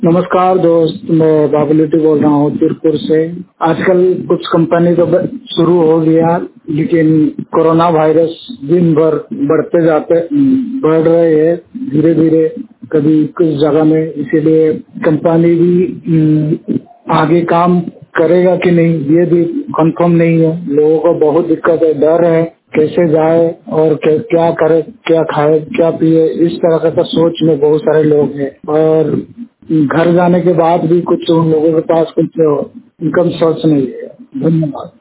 नमस्कार दोस्त, मैं बाबुलेटी बोल रहा हूँ तिरपुर से। आजकल कुछ कंपनी तो शुरू हो गया, लेकिन कोरोना वायरस दिन भर बढ़ रहे हैं धीरे धीरे, कभी कुछ जगह में। इसीलिए कंपनी भी आगे काम करेगा कि नहीं ये भी कंफर्म नहीं है। लोगों को बहुत दिक्कत है, डर है कैसे जाए और क्या करे, क्या खाए, क्या पिए, इस तरह का सोच में बहुत सारे लोग हैं। और घर जाने के बाद भी कुछ उन लोगों के पास कुछ इनकम सोर्स नहीं है। धन्यवाद।